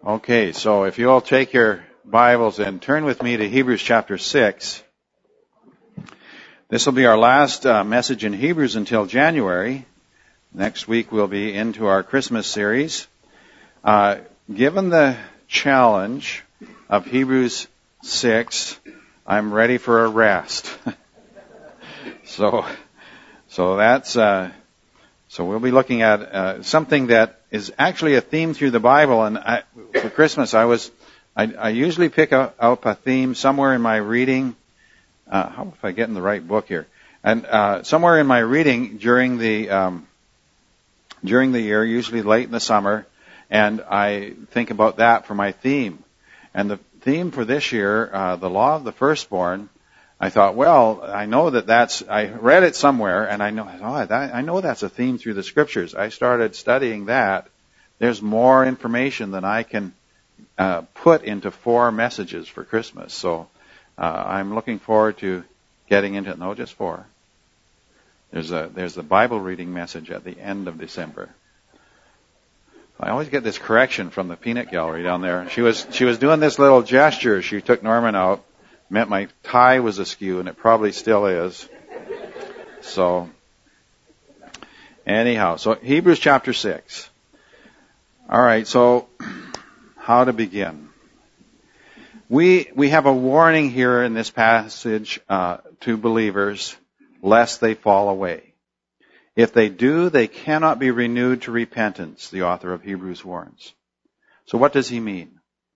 Okay, so if you all take your Bibles and turn with me to Hebrews chapter 6. This will be our last message in Hebrews until January. Next week we'll be into our Christmas series. Given the challenge of Hebrews 6, I'm ready for a rest. So we'll be looking at something that is actually a theme through the Bible. And for Christmas, I usually pick up a theme somewhere in my reading. How if I get in the right book here? And somewhere in my reading during the year, usually late in the summer, and I think about that for my theme. And the theme for this year, the law of the firstborn. I thought, well, I know I read it somewhere, and I know that's a theme through the Scriptures. I started studying that. There's more information than I can put into 4 messages for Christmas. So I'm looking forward to getting into it. No, just 4. There's a Bible reading message at the end of December. I always get this correction from the peanut gallery down there. She was doing this little gesture. She took Norman out. Meant my tie was askew, and it probably still is. So, anyhow, so Hebrews chapter 6. All right, so how to begin? We have a warning here in this passage to believers, lest they fall away. If they do, they cannot be renewed to repentance, the author of Hebrews warns. So what does he mean?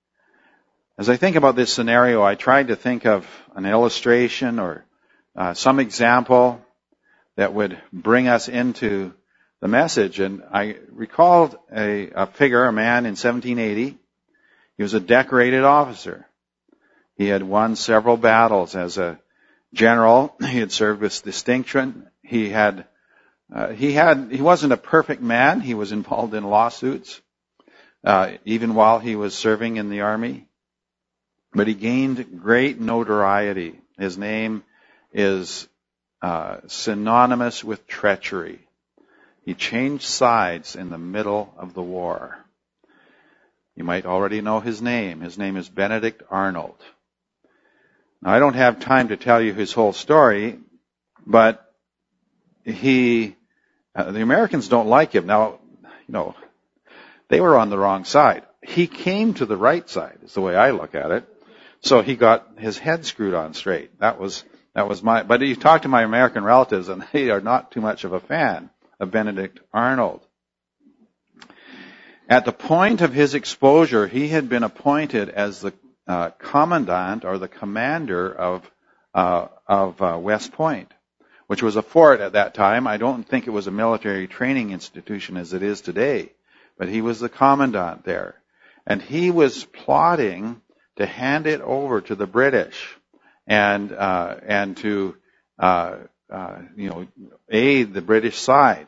As I think about this scenario, I tried to think of an illustration or some example that would bring us into the message. And I recalled a figure, a man in 1780. He was a decorated officer. He had won several battles as a general. He had served with distinction. He wasn't a perfect man. He was involved in lawsuits, even while he was serving in the army. But he gained great notoriety. His name is synonymous with treachery. He changed sides in the middle of the war. You might already know his name. His name is Benedict Arnold. Now, I don't have time to tell you his whole story, but the Americans don't like him. Now, they were on the wrong side. He came to the right side, is the way I look at it. So he got his head screwed on straight. But you talk to my American relatives and they are not too much of a fan of Benedict Arnold. At the point of his exposure, he had been appointed as the commandant or the commander of West Point, which was a fort at that time. I don't think it was a military training institution as it is today, but he was the commandant there. And he was plotting to hand it over to the British and to aid the British side.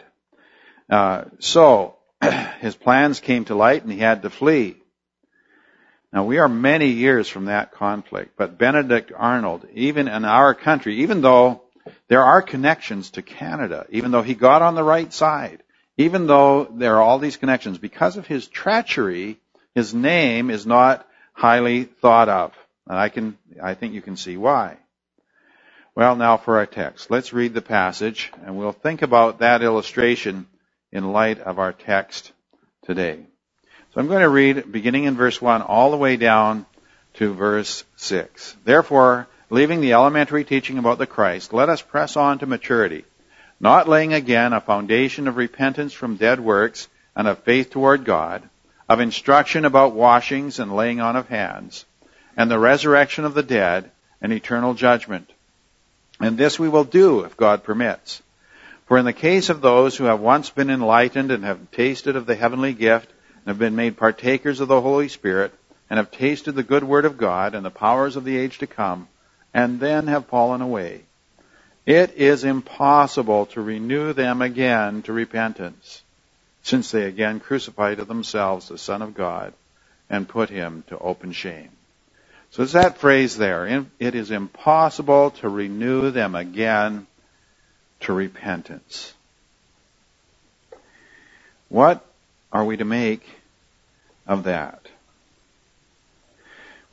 So his plans came to light, and he had to flee. Now, we are many years from that conflict, but Benedict Arnold, even in our country, even though there are connections to Canada, even though he got on the right side, even though there are all these connections, because of his treachery, his name is not highly thought of. And I think you can see why. Well, now for our text. Let's read the passage, and we'll think about that illustration in light of our text today. So I'm going to read beginning in verse 1 all the way down to verse 6. Therefore, leaving the elementary teaching about the Christ, let us press on to maturity, not laying again a foundation of repentance from dead works and of faith toward God, of instruction about washings and laying on of hands, and the resurrection of the dead and eternal judgment. And this we will do if God permits. For in the case of those who have once been enlightened and have tasted of the heavenly gift and have been made partakers of the Holy Spirit and have tasted the good word of God and the powers of the age to come, and then have fallen away, it is impossible to renew them again to repentance, since they again crucify to themselves the Son of God and put him to open shame. So it's that phrase there. It is impossible to renew them again to repentance. What are we to make of that?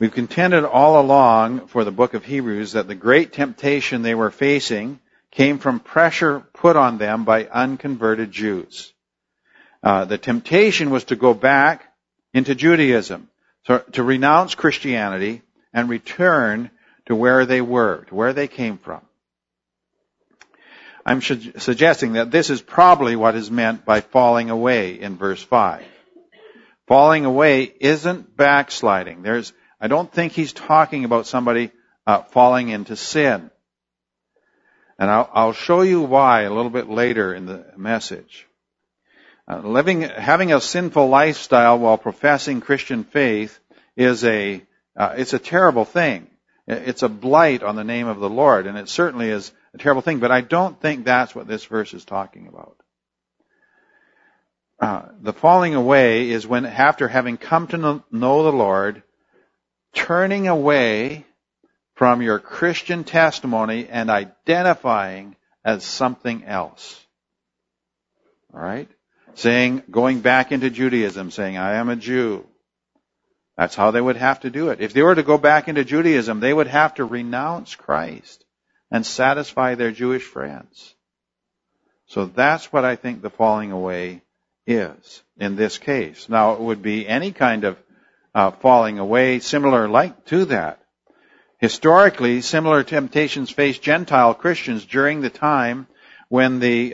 We've contended all along for the book of Hebrews that the great temptation they were facing came from pressure put on them by unconverted Jews. The temptation was to go back into Judaism, to renounce Christianity and return to where they were, to where they came from. I'm suggesting that this is probably what is meant by falling away in verse 5. Falling away isn't backsliding. I don't think he's talking about somebody falling into sin. And I'll show you why a little bit later in the message. Having a sinful lifestyle while professing Christian faith is it's a terrible thing. It's a blight on the name of the Lord, and it certainly is a terrible thing, but I don't think that's what this verse is talking about. The falling away is when, after having come to know the Lord, turning away from your Christian testimony and identifying as something else. All right? Going back into Judaism, saying, I am a Jew. That's how they would have to do it. If they were to go back into Judaism, they would have to renounce Christ and satisfy their Jewish friends. So that's what I think the falling away is in this case. Now, it would be any kind of falling away similar to that. Historically, similar temptations faced Gentile Christians during the time when the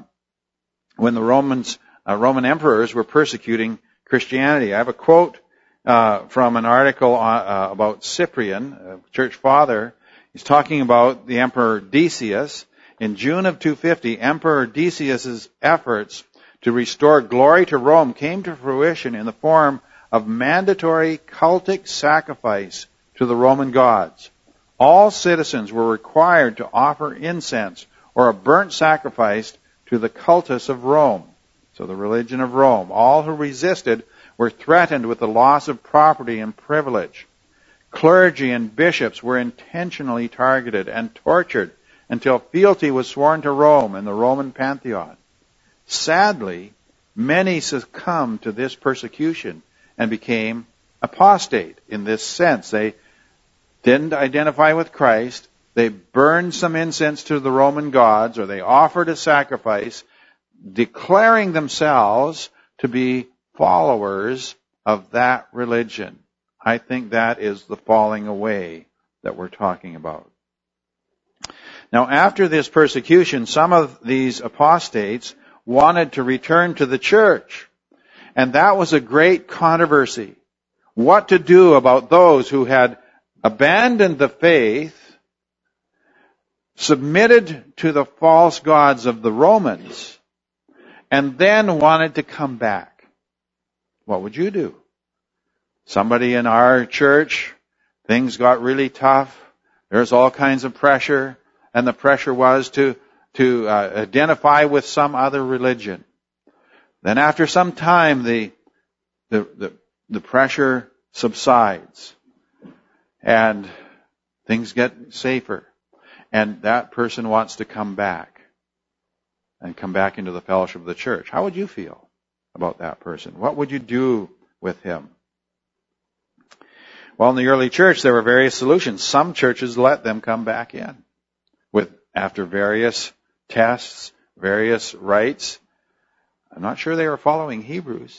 Roman emperors were persecuting Christianity. I have a quote from an article about Cyprian, a church father. He's talking about the Emperor Decius. In June of 250, Emperor Decius's efforts to restore glory to Rome came to fruition in the form of mandatory cultic sacrifice to the Roman gods. All citizens were required to offer incense or a burnt sacrifice to the cultus of Rome, so the religion of Rome. All who resisted were threatened with the loss of property and privilege. Clergy and bishops were intentionally targeted and tortured until fealty was sworn to Rome and the Roman pantheon. Sadly, many succumbed to this persecution and became apostate in this sense. They didn't identify with Christ. They burned some incense to the Roman gods, or they offered a sacrifice, declaring themselves to be followers of that religion. I think that is the falling away that we're talking about. Now, after this persecution, some of these apostates wanted to return to the church. And that was a great controversy. What to do about those who had abandoned the faith, submitted to the false gods of the Romans, and then wanted to come back. What would you do? Somebody in our church, things got really tough. There's all kinds of pressure, and the pressure was to identify with some other religion. Then after some time, the pressure subsides, and things get safer, and that person wants to come back into the fellowship of the church. How would you feel about that person? What would you do with him? Well, in the early church, there were various solutions. Some churches let them come back in after various tests, various rites. I'm not sure they were following Hebrews.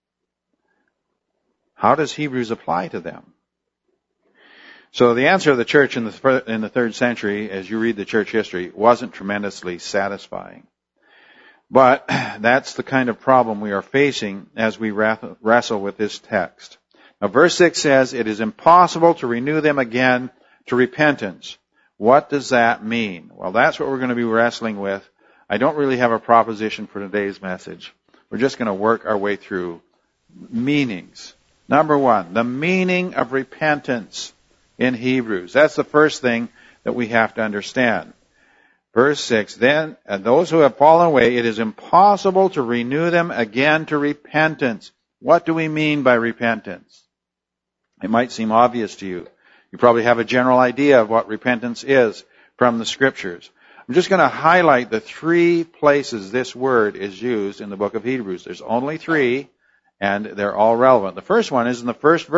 How does Hebrews apply to them? So the answer of the church in the 3rd century, as you read the church history, wasn't tremendously satisfying. But that's the kind of problem we are facing as we wrestle with this text. Now, verse 6 says, it is impossible to renew them again to repentance. What does that mean? Well, that's what we're going to be wrestling with. I don't really have a proposition for today's message. We're just going to work our way through meanings. Number 1, the meaning of repentance in Hebrews. That's the first thing that we have to understand. Verse 6, then, and those who have fallen away, it is impossible to renew them again to repentance. What do we mean by repentance? It might seem obvious to you. You probably have a general idea of what repentance is from the Scriptures. I'm just going to highlight the 3 places this word is used in the book of Hebrews. There's only 3, and they're all relevant. The first one is in the first verse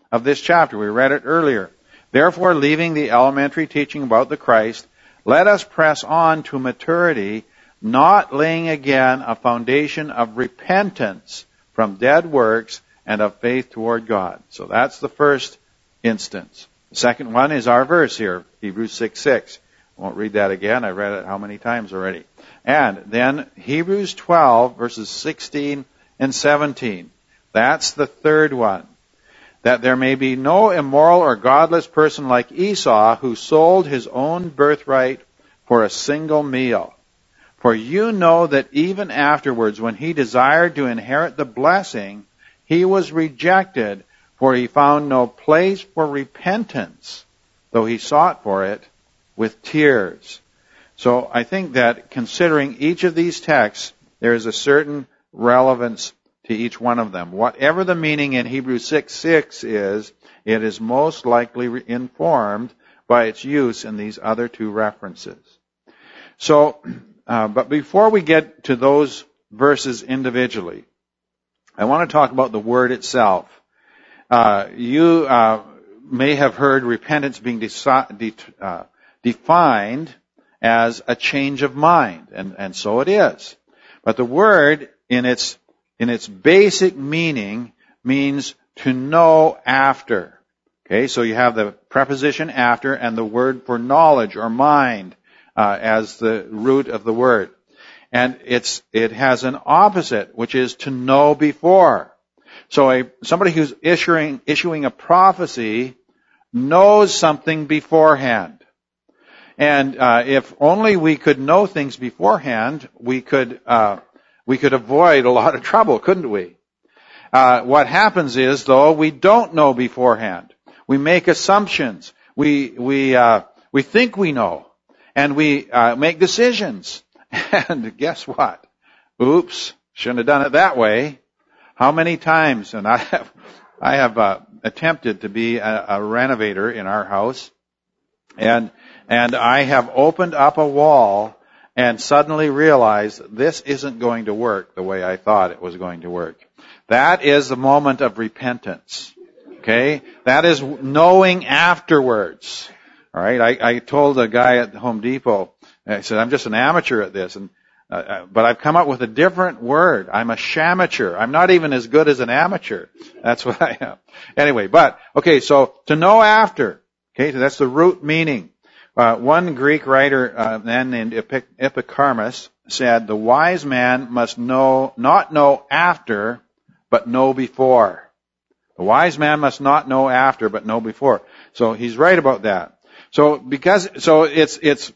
of this chapter. We read it earlier. Therefore, leaving the elementary teaching about the Christ, let us press on to maturity, not laying again a foundation of repentance from dead works and of faith toward God. So that's the first instance. The second one is our verse here, Hebrews 6:6. I won't read that again. I read it how many times already. And then Hebrews 12, verses 16 and 17. That's the third one. That there may be no immoral or godless person like Esau, who sold his own birthright for a single meal. For you know that even afterwards, when he desired to inherit the blessing, he was rejected, for he found no place for repentance, though he sought for it with tears. So I think that considering each of these texts, there is a certain relevance to each one of them. Whatever the meaning in Hebrews 6:6 is, it is most likely informed by its use in these other two references. So, but before we get to those verses individually, I want to talk about the word itself. You may have heard repentance being defined as a change of mind, and so it is. But the word in its basic meaning means to know after. Okay, so you have the preposition after and the word for knowledge or mind as the root of the word. And it has an opposite, which is to know before. So somebody who's issuing a prophecy knows something beforehand. And if only we could know things beforehand, we could avoid a lot of trouble, couldn't we? What happens is, though, we don't know beforehand. We make assumptions. We think we know, and we make decisions. And guess what? Oops, shouldn't have done it that way. How many times? And I have attempted to be a renovator in our house, and I have opened up a wall and suddenly realized this isn't going to work the way I thought it was going to work. That is the moment of repentance. Okay? That is knowing afterwards. All right? I told a guy at Home Depot, I said, I'm just an amateur at this, but I've come up with a different word. I'm a shamateur. I'm not even as good as an amateur. That's what I am. Anyway, okay, so to know after. Okay, so that's the root meaning. One Greek writer, then named Epicharmus, said, the wise man must not know after, but know before. The wise man must not know after, but know before. So he's right about that. So it's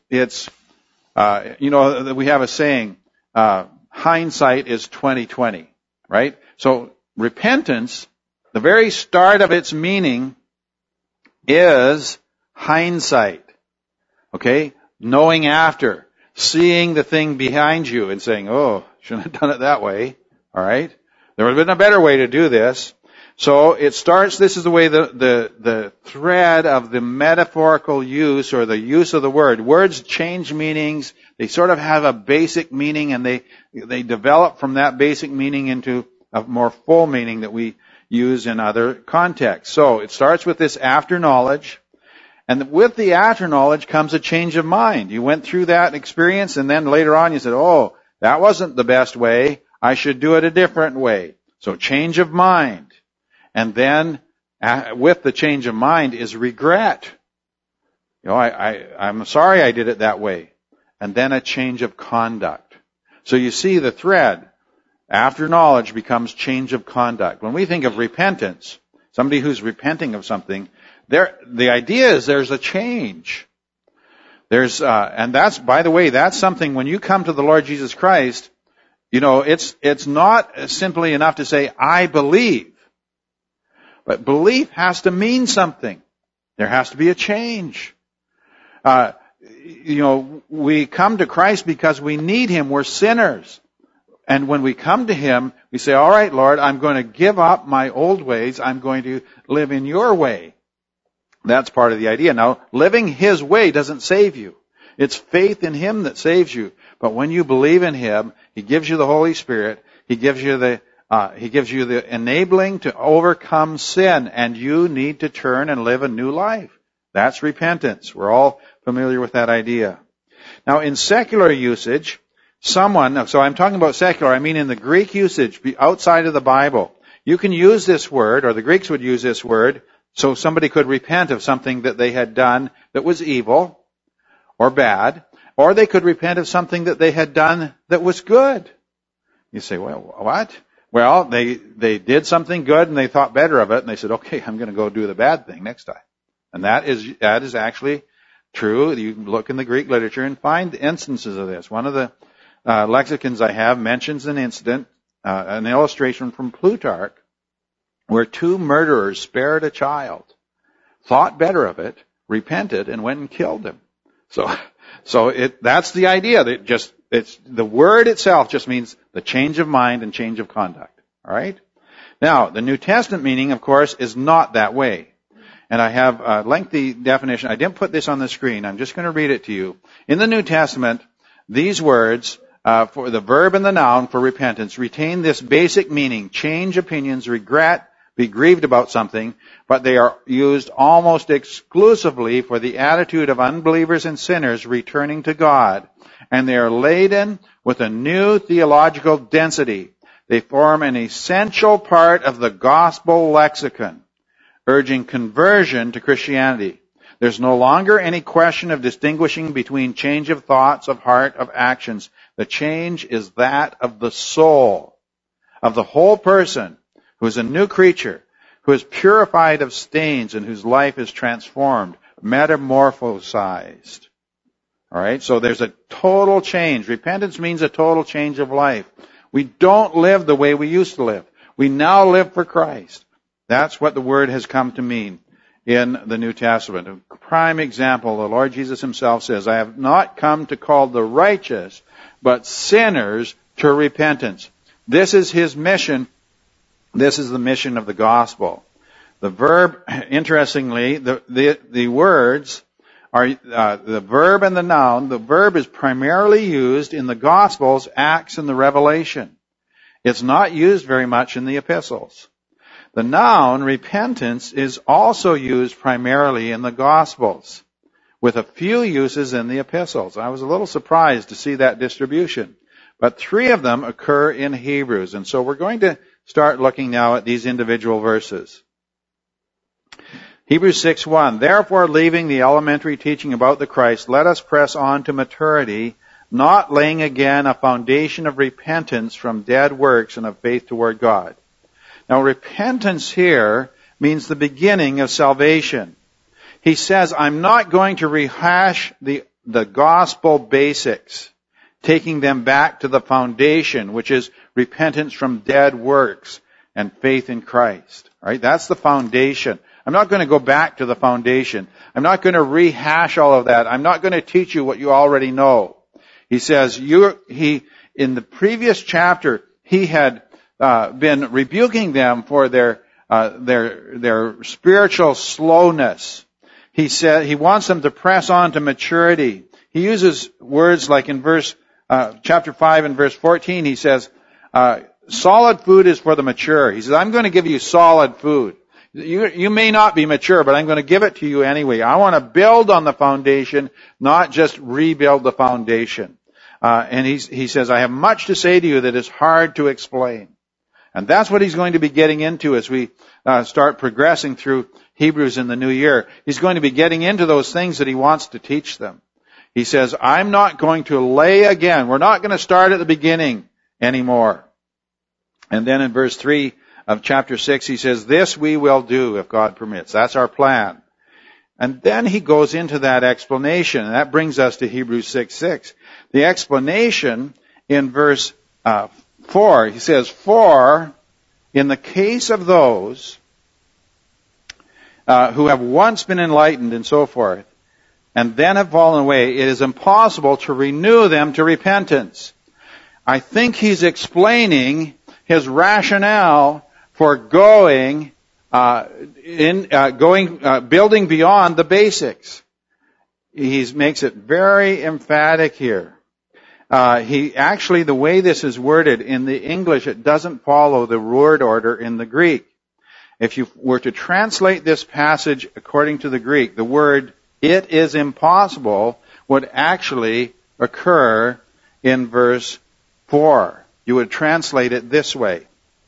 we have a saying, hindsight is 20/20, right? So repentance, the very start of its meaning is hindsight. Okay? Knowing after. Seeing the thing behind you and saying, oh, shouldn't have done it that way. All right? There would have been a better way to do this. So it starts, this is the way the thread of the metaphorical use or the use of the word. Words change meanings. They sort of have a basic meaning and they develop from that basic meaning into a more full meaning that we use in other contexts. So it starts with this after knowledge. And with the after knowledge comes a change of mind. You went through that experience and then later on you said, oh, that wasn't the best way. I should do it a different way. So change of mind. And then with the change of mind is regret. You know, I'm sorry I did it that way. And then a change of conduct. So you see the thread. After knowledge becomes change of conduct. When we think of repentance, somebody who's repenting of something, the idea is there's a change. And that's, by the way, that's something when you come to the Lord Jesus Christ, you know, it's not simply enough to say, I believe. But belief has to mean something. There has to be a change. We come to Christ because we need Him. We're sinners. And when we come to Him, we say, all right, Lord, I'm going to give up my old ways. I'm going to live in your way. That's part of the idea. Now, living His way doesn't save you. It's faith in Him that saves you. But when you believe in Him, He gives you the Holy Spirit. He gives you the He gives you the enabling to overcome sin, and you need to turn and live a new life. That's repentance. We're all familiar with that idea. Now, in secular usage, so I'm talking about secular, I mean in the Greek usage, outside of the Bible, you can use this word, or the Greeks would use this word, so somebody could repent of something that they had done that was evil or bad, or they could repent of something that they had done that was good. You say, well, what? Well, they did something good and they thought better of it, and they said, okay, I'm going to go do the bad thing next time. And that is actually true. You can look in the Greek literature and find instances of this. One of the lexicons I have mentions an incident, an illustration from Plutarch, where 2 murderers spared a child, thought better of it, repented, and went and killed him. So that's the idea. It's the word itself just means the change of mind and change of conduct. All right? Now, the New Testament meaning, of course, is not that way. And I have a lengthy definition. I didn't put this on the screen. I'm just going to read it to you. In the New Testament, these words, for the verb and the noun for repentance, retain this basic meaning: change opinions, regret, be grieved about something, but they are used almost exclusively for the attitude of unbelievers and sinners returning to God. And they are laden with a new theological density. They form an essential part of the gospel lexicon, urging conversion to Christianity. There's no longer any question of distinguishing between change of thoughts, of heart, of actions. The change is that of the soul, of the whole person, who is a new creature, who is purified of stains and whose life is transformed, metamorphosized. All right, so there's a total change. Repentance means a total change of life. We don't live the way we used to live. We now live for Christ. That's what the word has come to mean in the New Testament. A prime example, the Lord Jesus himself says, I have not come to call the righteous, but sinners to repentance. This is his mission. This is the mission of the gospel. The verb, interestingly, the words are the verb and the noun. The verb is primarily used in the Gospels, Acts, and the Revelation. It's not used very much in the epistles. The noun, repentance, is also used primarily in the Gospels, with a few uses in the epistles. I was a little surprised to see that distribution. But 3 of them occur in Hebrews. And so we're going to start looking now at these individual verses. Hebrews 6:1, therefore, leaving the elementary teaching about the Christ, let us press on to maturity, not laying again a foundation of repentance from dead works and of faith toward God. Now, repentance here means the beginning of salvation. He says, I'm not going to rehash the gospel basics, taking them back to the foundation, which is repentance from dead works and faith in Christ. Right? That's the foundation. I'm not going to go back to the foundation. I'm not going to rehash all of that. I'm not going to teach you what you already know. He says, in the previous chapter, he had been rebuking them for their spiritual slowness. He said he wants them to press on to maturity. He uses words like in chapter 5 and verse 14, he says, solid food is for the mature. He says, I'm going to give you solid food. You may not be mature, but I'm going to give it to you anyway. I want to build on the foundation, not just rebuild the foundation. And he says, I have much to say to you that is hard to explain. And that's what he's going to be getting into as we start progressing through Hebrews in the new year. He's going to be getting into those things that he wants to teach them. He says, I'm not going to lay again. We're not going to start at the beginning anymore. And then in verse 3 of chapter 6, he says, this we will do if God permits. That's our plan. And then he goes into that explanation, and that brings us to Hebrews 6:6. The explanation in verse 4, he says, for in the case of those who have once been enlightened and so forth, and then have fallen away, it is impossible to renew them to repentance. I think he's explaining his rationale for building beyond the basics. He makes it very emphatic here. the way this is worded in the English, it doesn't follow the word order in the Greek. If you were to translate this passage according to the Greek, the word "it is impossible" would actually occur in verse 4. You would translate it this way.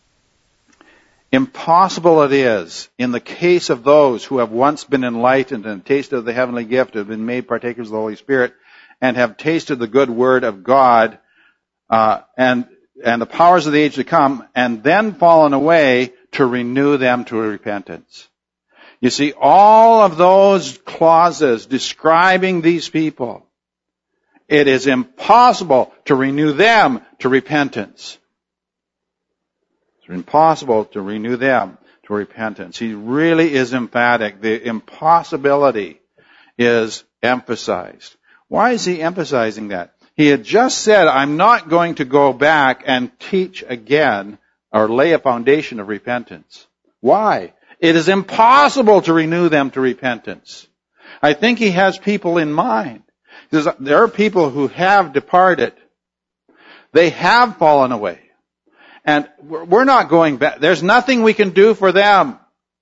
Impossible it is, in the case of those who have once been enlightened and tasted of the heavenly gift, have been made partakers of the Holy Spirit, and have tasted the good word of God, and the powers of the age to come, and then fallen away, to renew them to repentance. You see, all of those clauses describing these people, it is impossible to renew them to repentance. It's impossible to renew them to repentance. He really is emphatic. The impossibility is emphasized. Why is he emphasizing that? He had just said, I'm not going to go back and teach again or lay a foundation of repentance. Why? It is impossible to renew them to repentance. I think he has people in mind. There are people who have departed. They have fallen away. And we're not going back. There's nothing we can do for them.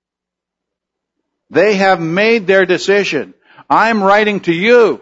They have made their decision. I'm writing to you.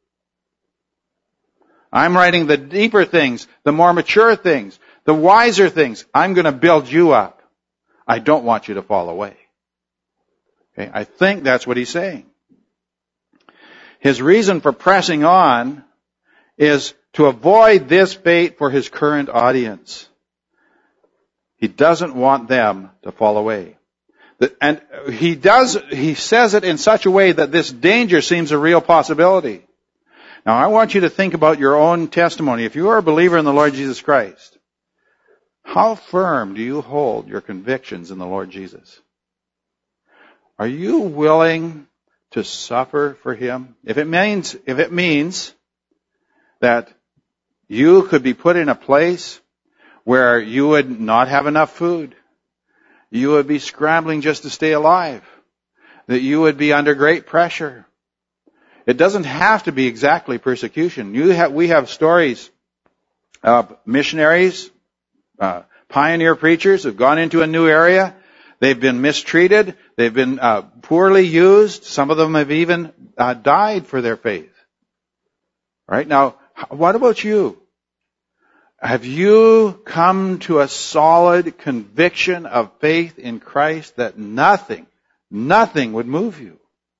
I'm writing the deeper things, the more mature things, the wiser things. I'm going to build you up. I don't want you to fall away. Okay? I think that's what he's saying. His reason for pressing on is to avoid this fate for his current audience. He doesn't want them to fall away. And he says it in such a way that this danger seems a real possibility. Now, I want you to think about your own testimony. If you are a believer in the Lord Jesus Christ, how firm do you hold your convictions in the Lord Jesus? Are you willing to suffer for Him? If it means that you could be put in a place where you would not have enough food, you would be scrambling just to stay alive, that you would be under great pressure. It doesn't have to be exactly persecution. We have stories of missionaries, pioneer preachers who've gone into a new area. They've been mistreated. They've been poorly used. Some of them have even died for their faith. Right? Now, what about you? Have you come to a solid conviction of faith in Christ that nothing would move you?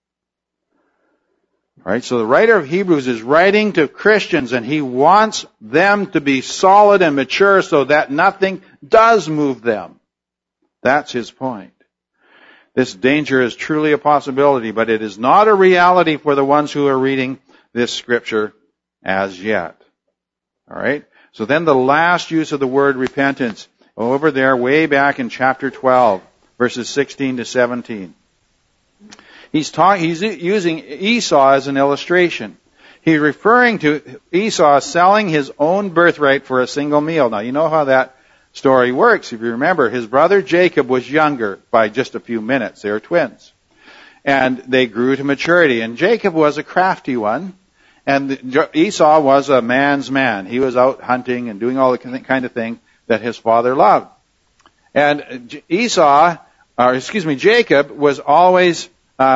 Right? So the writer of Hebrews is writing to Christians, and he wants them to be solid and mature so that nothing does move them. That's his point. This danger is truly a possibility, but it is not a reality for the ones who are reading this scripture as yet. All right? So then the last use of the word repentance, over there way back in chapter 12, verses 16 to 17. He's using Esau as an illustration. He's referring to Esau selling his own birthright for a single meal. Now, you know how that story works. If you remember, his brother Jacob was younger by just a few minutes. They were twins. And they grew to maturity. And Jacob was a crafty one. And Esau was a man's man. He was out hunting and doing all the kind of thing that his father loved. And Jacob was always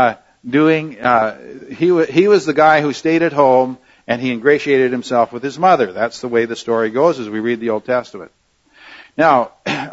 he was the guy who stayed at home and he ingratiated himself with his mother. That's the way the story goes as we read the Old Testament. Now,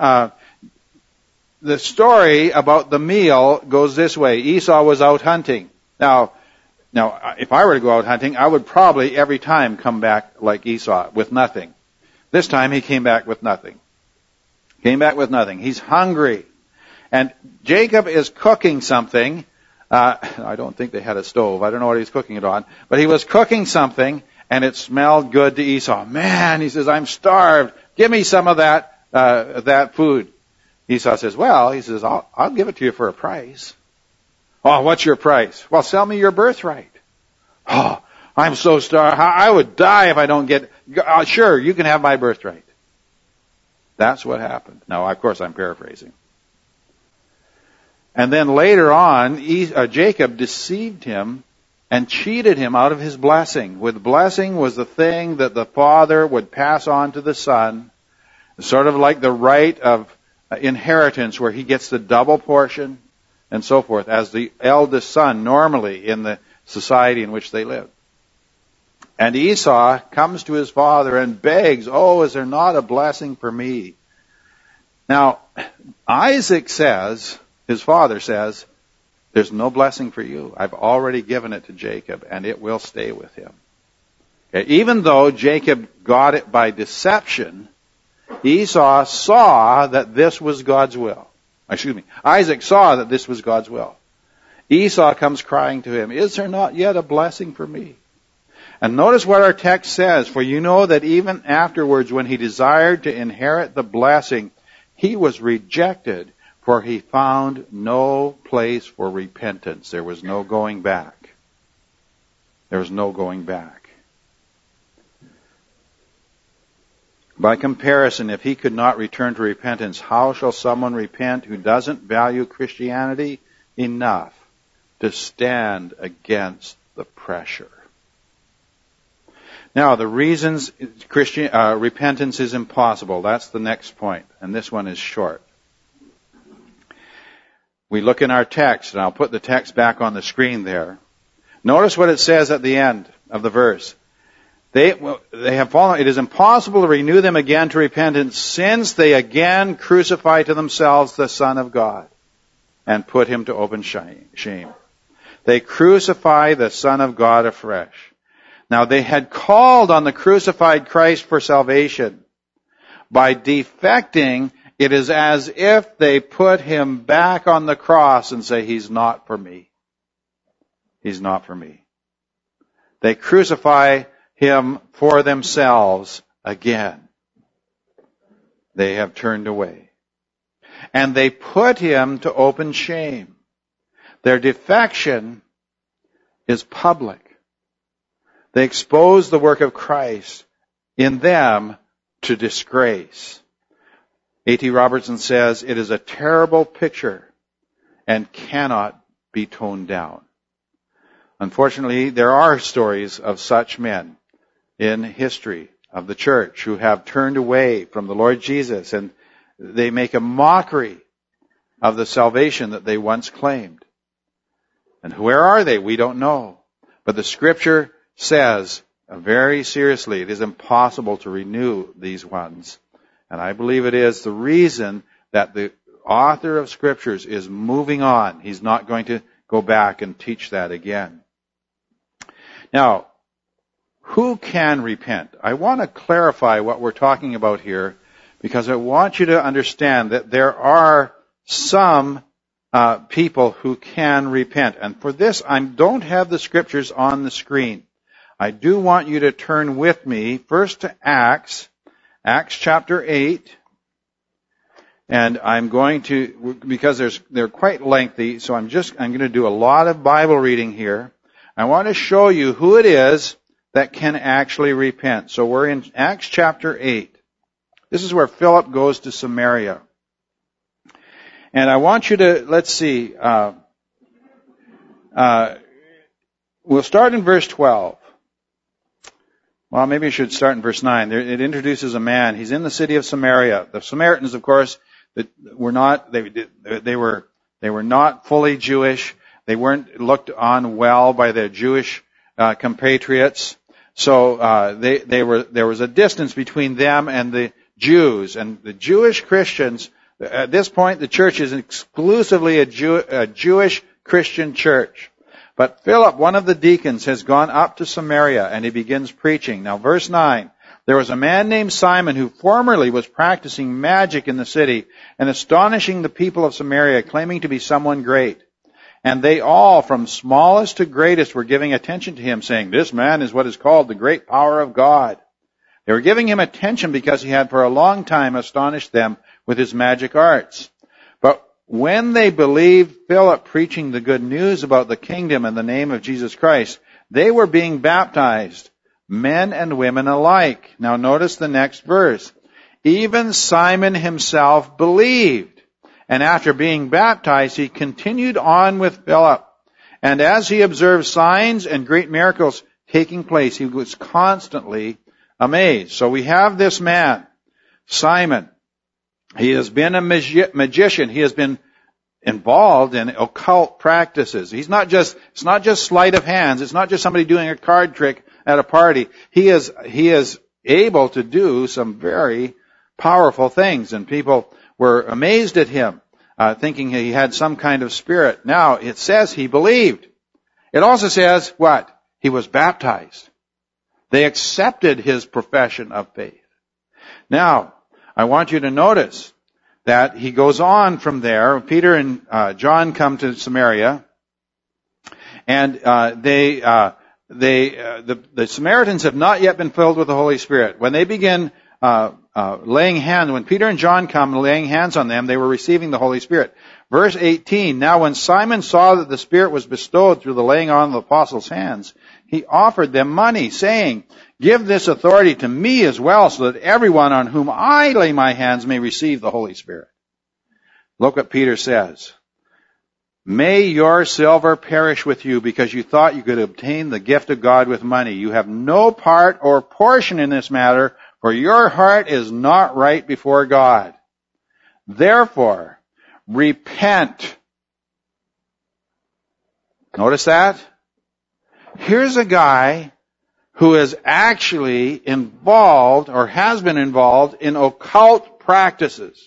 the story about the meal goes this way. Esau was out hunting. Now, if I were to go out hunting, I would probably every time come back like Esau with nothing. This time he came back with nothing. He's hungry. And Jacob is cooking something. I don't think they had a stove. I don't know what he was cooking it on. But he was cooking something, and it smelled good to Esau. Man, he says, I'm starved. Give me some of that food. Esau says, I'll give it to you for a price. Oh, what's your price? Well, sell me your birthright. Oh, I'm so starved. I would die if I don't get it. Sure, you can have my birthright. That's what happened. Now, of course, I'm paraphrasing. And then later on, Jacob deceived him and cheated him out of his blessing. With blessing was the thing that the father would pass on to the son, sort of like the right of inheritance where he gets the double portion and so forth, as the eldest son normally in the society in which they lived. And Esau comes to his father and begs, "Oh, is there not a blessing for me?" Now, Isaac says, his father says, "There's no blessing for you. I've already given it to Jacob, and it will stay with him." Okay, even though Jacob got it by deception, Esau saw that this was God's will. Isaac saw that this was God's will. Esau comes crying to him, "Is there not yet a blessing for me?" And notice what our text says, "For you know that even afterwards when he desired to inherit the blessing, he was rejected, for he found no place for repentance." There was no going back. There was no going back. By comparison, if he could not return to repentance, how shall someone repent who doesn't value Christianity enough to stand against the pressure? Now, the reasons repentance is impossible, that's the next point, and this one is short. We look in our text, and I'll put the text back on the screen there. Notice what it says at the end of the verse. They have fallen. It is impossible to renew them again to repentance, since they again crucify to themselves the Son of God and put him to open shame. They crucify the Son of God afresh. Now, they had called on the crucified Christ for salvation. By defecting, it is as if they put him back on the cross and say, "He's not for me. He's not for me." They crucify him for themselves again. They have turned away. And they put him to open shame. Their defection is public. They expose the work of Christ in them to disgrace. A.T. Robertson says, "It is a terrible picture and cannot be toned down." Unfortunately, there are stories of such men in history of the church who have turned away from the Lord Jesus, and they make a mockery of the salvation that they once claimed. And where are they? We don't know. But the Scripture says very seriously, it is impossible to renew these ones. And I believe it is the reason that the author of Scriptures is moving on. He's not going to go back and teach that again. Now, who can repent? I want to clarify what we're talking about here, because I want you to understand that there are some people who can repent. And for this, I don't have the Scriptures on the screen. I do want you to turn with me first to Acts chapter 8. And I'm going to, because they're quite lengthy, so I'm going to do a lot of Bible reading here. I want to show you who it is that can actually repent. So we're in Acts chapter 8. This is where Philip goes to Samaria. And I want you to, let's see, we'll start in verse 12. Well, maybe I should start in verse 9. It introduces a man. He's in the city of Samaria. The Samaritans, of course, were not fully Jewish. They weren't looked on well by their Jewish compatriots. So there was a distance between them and the Jews. And the Jewish Christians, at this point, the church is exclusively a Jewish Christian church. But Philip, one of the deacons, has gone up to Samaria, and he begins preaching. Now, verse 9, there was a man named Simon who formerly was practicing magic in the city and astonishing the people of Samaria, claiming to be someone great. And they all, from smallest to greatest, were giving attention to him, saying, "This man is what is called the great power of God." They were giving him attention because he had for a long time astonished them with his magic arts. But when they believed Philip preaching the good news about the kingdom and the name of Jesus Christ, they were being baptized, men and women alike. Now notice the next verse. Even Simon himself believed, and after being baptized, he continued on with Philip. And as he observed signs and great miracles taking place, he was constantly amazed. So we have this man, Simon. He has been a magician. He has been involved in occult practices. It's not just sleight of hands. It's not just somebody doing a card trick at a party. He is able to do some very powerful things, and people were amazed at him, thinking he had some kind of spirit. Now, it says he believed. It also says, what? He was baptized. They accepted his profession of faith. Now, I want you to notice that he goes on from there. Peter and John come to Samaria, and the Samaritans have not yet been filled with the Holy Spirit. When they begin laying hands, when Peter and John come laying hands on them, they were receiving the Holy Spirit. Verse 18, now when Simon saw that the Spirit was bestowed through the laying on of the apostles' hands, he offered them money, saying, give this authority to me as well, so that everyone on whom I lay my hands may receive the Holy Spirit. Look what Peter says. May your silver perish with you, because you thought you could obtain the gift of God with money. You have no part or portion in this matter, for your heart is not right before God. Therefore, repent. Notice that? Here's a guy who is actually involved or has been involved in occult practices.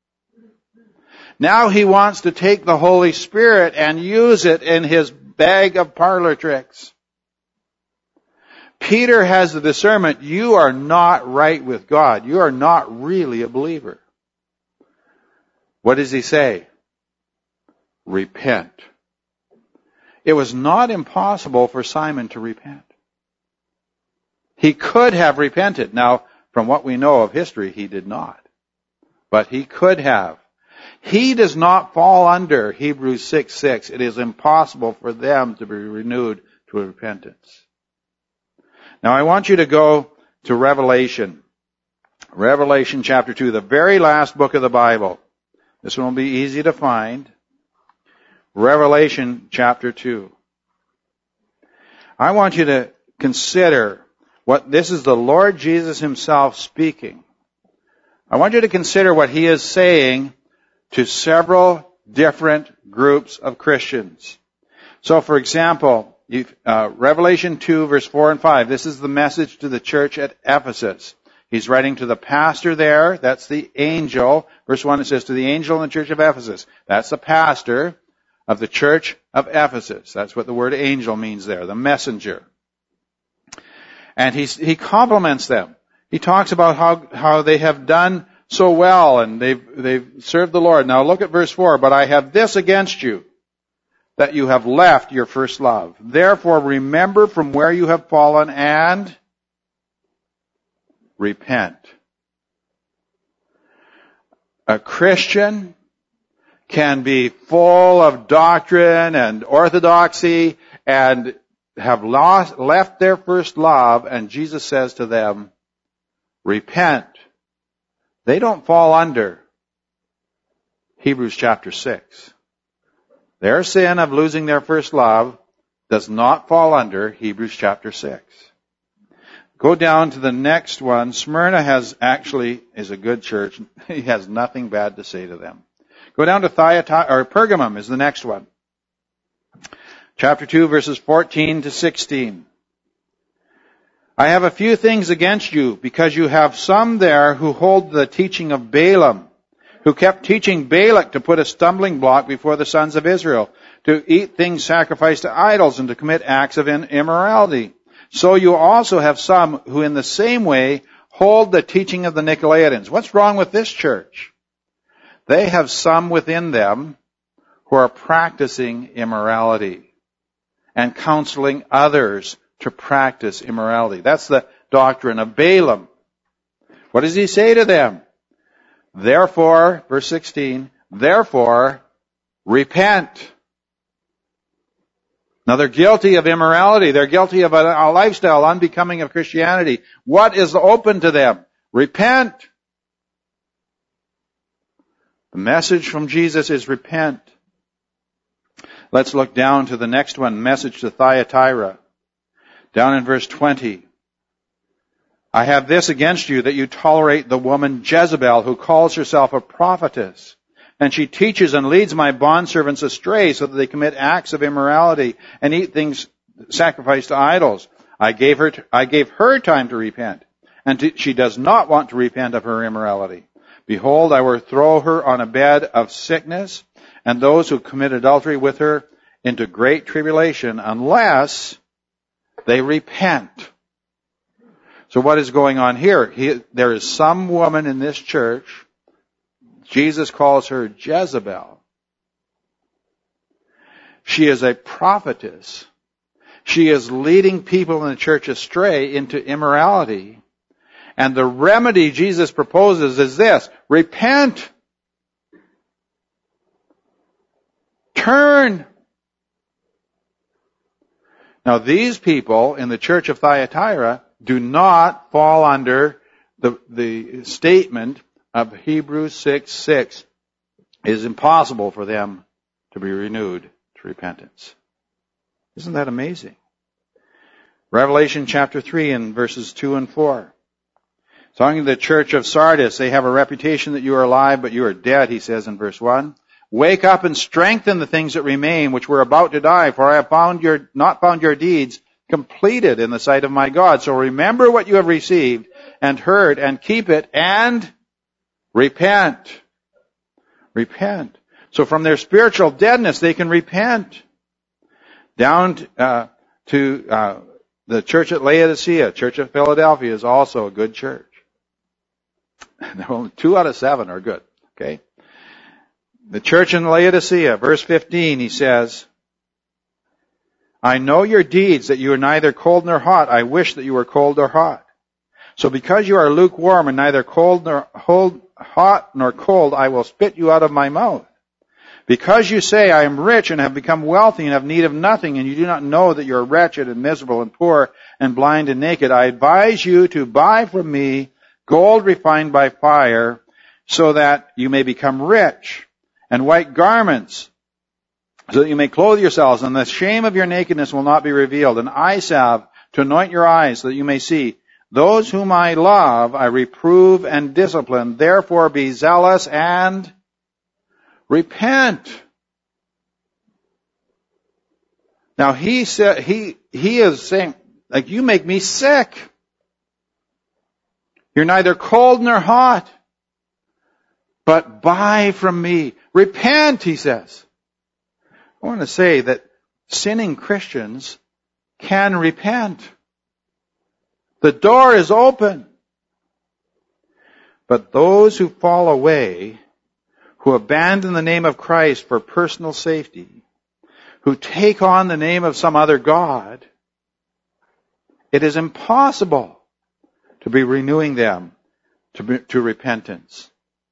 Now he wants to take the Holy Spirit and use it in his bag of parlor tricks. Peter has the discernment, you are not right with God. You are not really a believer. What does he say? Repent. It was not impossible for Simon to repent. He could have repented. Now, from what we know of history, he did not. But he could have. He does not fall under Hebrews 6:6. It is impossible for them to be renewed to repentance. Now, I want you to go to Revelation. Revelation chapter 2, the very last book of the Bible. This one will be easy to find. Revelation chapter 2. I want you to consider this is the Lord Jesus himself speaking. I want you to consider what he is saying to several different groups of Christians. So, for example, Revelation 2, verse 4 and 5, this is the message to the church at Ephesus. He's writing to the pastor there. That's the angel. Verse 1, it says, to the angel in the church of Ephesus. That's the pastor of the church of Ephesus. That's what the word angel means there, the messenger. And he compliments them. He talks about how they have done so well and they've served the Lord. Now look at verse 4. But I have this against you, that you have left your first love. Therefore remember from where you have fallen and repent. A Christian can be full of doctrine and orthodoxy and have left their first love, and Jesus says to them, repent. They don't fall under Hebrews chapter 6. Their sin of losing their first love does not fall under Hebrews chapter 6. Go down to the next one. Smyrna is a good church. He has nothing bad to say to them. Go down to Pergamum is the next one. Chapter 2, verses 14 to 16. I have a few things against you, because you have some there who hold the teaching of Balaam, who kept teaching Balak to put a stumbling block before the sons of Israel, to eat things sacrificed to idols and to commit acts of immorality. So you also have some who in the same way hold the teaching of the Nicolaitans. What's wrong with this church? They have some within them who are practicing immorality and counseling others to practice immorality. That's the doctrine of Balaam. What does he say to them? Therefore, verse 16, therefore, repent. Now they're guilty of immorality. They're guilty of a lifestyle unbecoming of Christianity. What is open to them? Repent. The message from Jesus is repent. Let's look down to the next one, message to Thyatira. Down in verse 20. I have this against you, that you tolerate the woman Jezebel, who calls herself a prophetess. And she teaches and leads my bondservants astray, so that they commit acts of immorality and eat things sacrificed to idols. I gave her time to repent, and she does not want to repent of her immorality. Behold, I will throw her on a bed of sickness, and those who commit adultery with her into great tribulation, unless they repent. So what is going on here? There is some woman in this church, Jesus calls her Jezebel. She is a prophetess. She is leading people in the church astray into immorality. And the remedy Jesus proposes is this: repent. Turn. Now these people in the church of Thyatira do not fall under the statement of Hebrews 6:6. It is impossible for them to be renewed to repentance. Isn't that amazing? Revelation chapter 3 and verses 2 and 4. Talking to the church of Sardis, they have a reputation that you are alive, but you are dead, he says in verse 1. Wake up and strengthen the things that remain, which were about to die, for I have not found your deeds completed in the sight of my God. So remember what you have received and heard, and keep it, and repent. Repent. So from their spiritual deadness, they can repent. Down to the church at Laodicea, Church of Philadelphia is also a good church. Only 2 out of 7 are good. Okay. The church in Laodicea, verse 15, he says, I know your deeds, that you are neither cold nor hot. I wish that you were cold or hot. So because you are lukewarm and neither hot nor cold, I will spit you out of my mouth. Because you say, I am rich and have become wealthy and have need of nothing, and you do not know that you are wretched and miserable and poor and blind and naked, I advise you to buy from me gold refined by fire, so that you may become rich, and white garments, so that you may clothe yourselves, and the shame of your nakedness will not be revealed, and eye salve to anoint your eyes, so that you may see. Those whom I love, I reprove and discipline. Therefore be zealous and repent. Now he is saying, like, you make me sick. You're neither cold nor hot, but buy from me. Repent, he says. I want to say that sinning Christians can repent. The door is open. But those who fall away, who abandon the name of Christ for personal safety, who take on the name of some other god, it is impossible to be renewing them to repentance.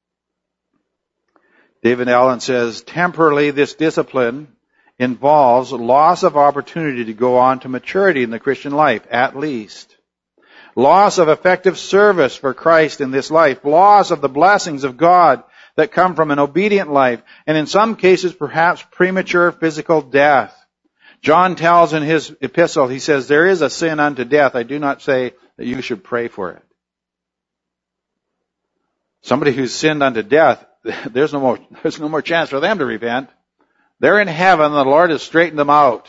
David Allen says, temporarily this discipline involves loss of opportunity to go on to maturity in the Christian life, at least. Loss of effective service for Christ in this life. Loss of the blessings of God that come from an obedient life. And in some cases, perhaps premature physical death. John tells in his epistle, he says, there is a sin unto death. I do not say that you should pray for it. Somebody who's sinned unto death, there's no more chance for them to repent. They're in heaven, and the Lord has straightened them out.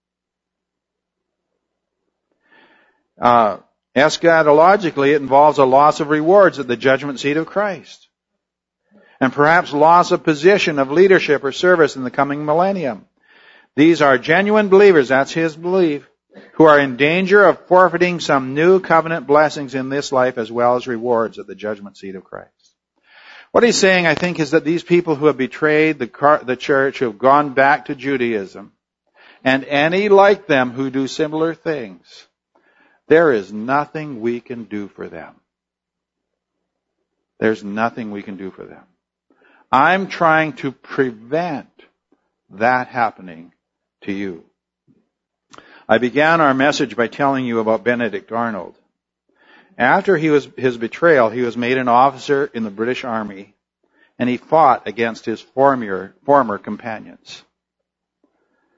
Eschatologically, it involves a loss of rewards at the judgment seat of Christ. And perhaps loss of position of leadership or service in the coming millennium. These are genuine believers, that's his belief, who are in danger of forfeiting some new covenant blessings in this life as well as rewards at the judgment seat of Christ. What he's saying, I think, is that these people who have betrayed the church, who have gone back to Judaism, and any like them who do similar things, there is nothing we can do for them. There's nothing we can do for them. I'm trying to prevent that happening to you. I began our message by telling you about Benedict Arnold. After his betrayal, he was made an officer in the British Army, and he fought against his former companions.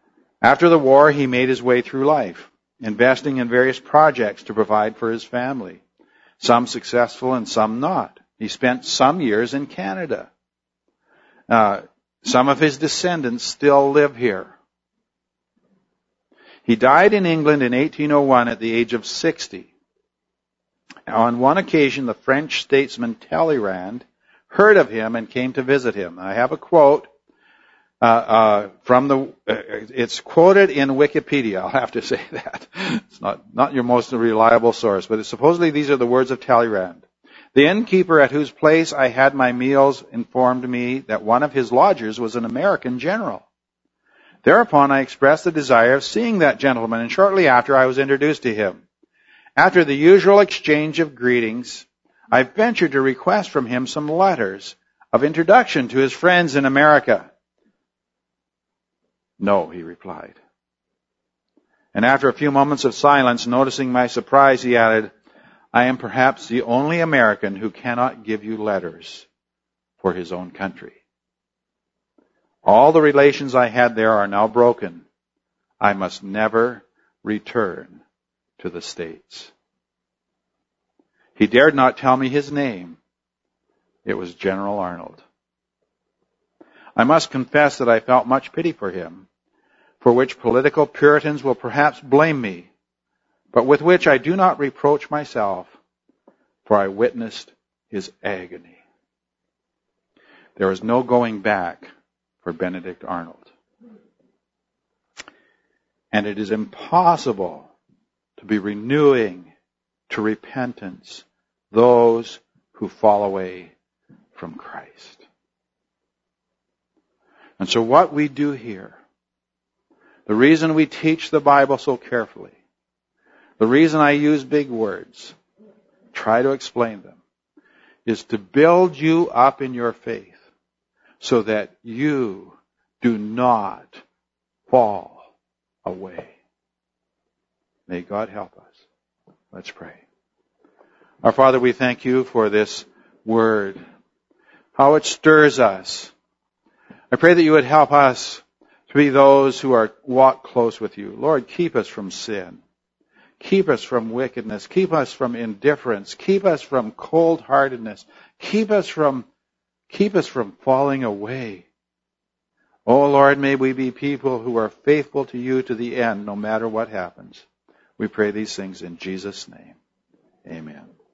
After the war, he made his way through life, investing in various projects to provide for his family, some successful and some not. He spent some years in Canada. Some of his descendants still live here. He died in England in 1801 at the age of 60. On one occasion, the French statesman Talleyrand heard of him and came to visit him. I have a quote it's quoted in Wikipedia. I'll have to say that. It's not your most reliable source, but supposedly these are the words of Talleyrand. The innkeeper at whose place I had my meals informed me that one of his lodgers was an American general. Thereupon I expressed the desire of seeing that gentleman, and shortly after I was introduced to him. After the usual exchange of greetings, I ventured to request from him some letters of introduction to his friends in America. No, he replied. And after a few moments of silence, noticing my surprise, he added, I am perhaps the only American who cannot give you letters for his own country. All the relations I had there are now broken. I must never return to the States. He dared not tell me his name. It was General Arnold. I must confess that I felt much pity for him, for which political Puritans will perhaps blame me, but with which I do not reproach myself, for I witnessed his agony. There is no going back for Benedict Arnold. And it is impossible to be renewing to repentance those who fall away from Christ. And so what we do here, the reason we teach the Bible so carefully, the reason I use big words, try to explain them, is to build you up in your faith so that you do not fall away. May God help us. Let's pray. Our Father, we thank you for this word, how it stirs us. I pray that you would help us to be those who walk close with you. Lord, keep us from sin. Keep us from wickedness. Keep us from indifference. Keep us from cold-heartedness. Keep us from falling away. Oh Lord, may we be people who are faithful to you to the end, no matter what happens. We pray these things in Jesus' name. Amen.